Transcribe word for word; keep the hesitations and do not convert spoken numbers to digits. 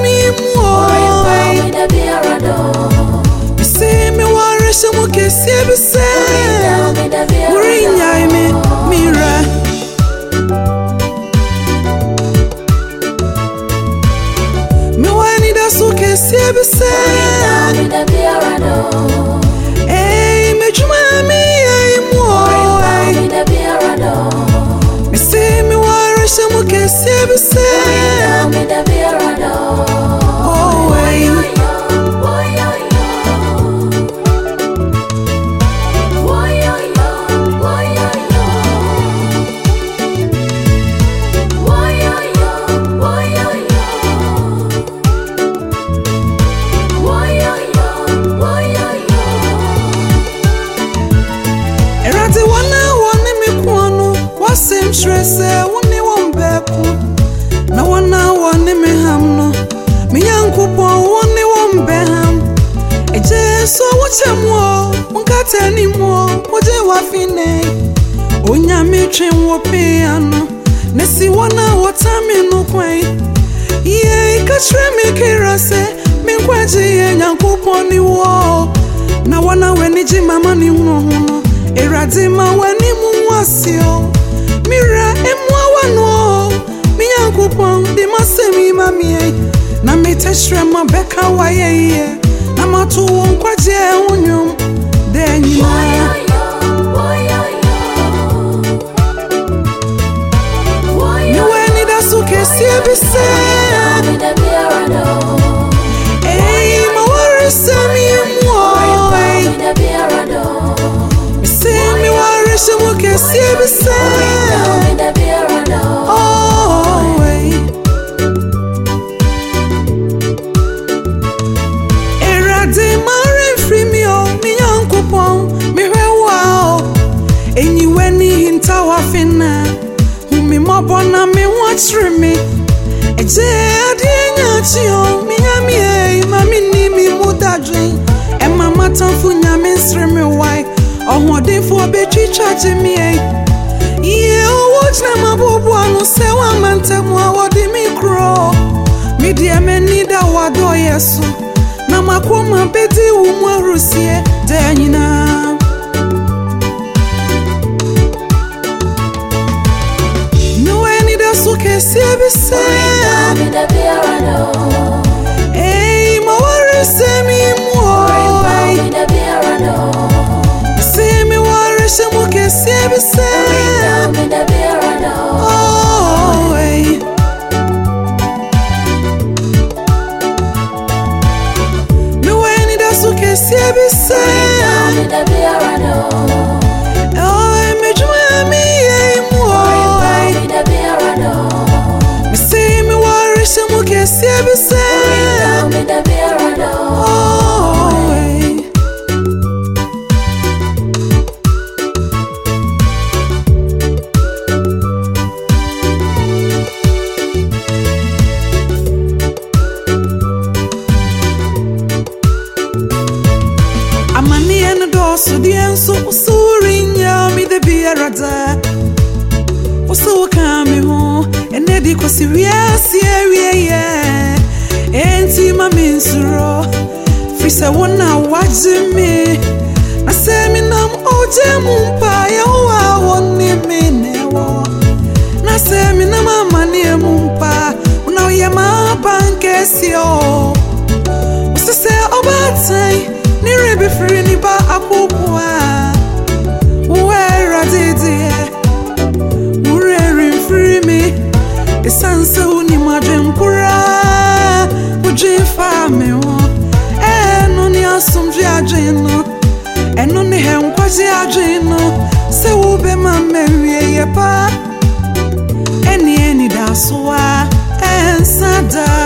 me more. See me worry, so we can see me say. Bring me, Mira. Me want it as we can see me say. Hey, me chuma me more. Me see me worry, so we can see me say. Oh, hey. Same stress, one one back. No one now one me ham no. Me young coupon one one beham. A just so what's a more, one cat anymore. What they were finne. Onya me train wo piano. Nessie one hour time in no quay. Yeah, catch me kerase. Me quaji and young coupon the wall. Now one hour when it's my money no. Eradima when you was you. Mira emwa wano mi yankopon de masemi mami na meteshre ma beka waye na matu wonkwaje unyum de nyina mi weni da suke sie bi se eh ma worry semi mo mi se mi worry suke sie bi se. Oh, way. Erade mare free me oh, me uncle pon, me wow. Any when he hinta wa fina, who me mobona me watch me. A jade nyachio, me yami, mammy ni me mudadrin, and my matan funya minstri me why, or what they for betray charging me. Yeah, watch na mabobo anu se wa mantemu awodi mi kro. Mi dia me nida wado yesu. Na makoma bedi umu rusie de nyina. No any da suke sie bi se. Hey, ma worry se mi mo. Se mi worry se mo ke sie bi se. Oh, hey. Me weni da suke sie bi se. Oh, me juma mi e mo. Me say me worry se mo ke sie bi se. Oh, hey. So the answer was so ring ya me the beer rada. Was so coming home and Eddie was serious, yeah, yeah, and see my minsuro. Frisa one now watching me. I say me nam oje mumpa ya wa one me never. Na say me nam money mumpa. Now ya ma bankesio. Was to say about say. Ni rebe free ni ba akupwa. Where I did it. Mureri free me. The sansa uni madem kura. Uji fame wo. Eno ni asumji ajino. Eno ni henkwaji ajino. Se ube mamewie yepa. Eni eni daswa. Ensada.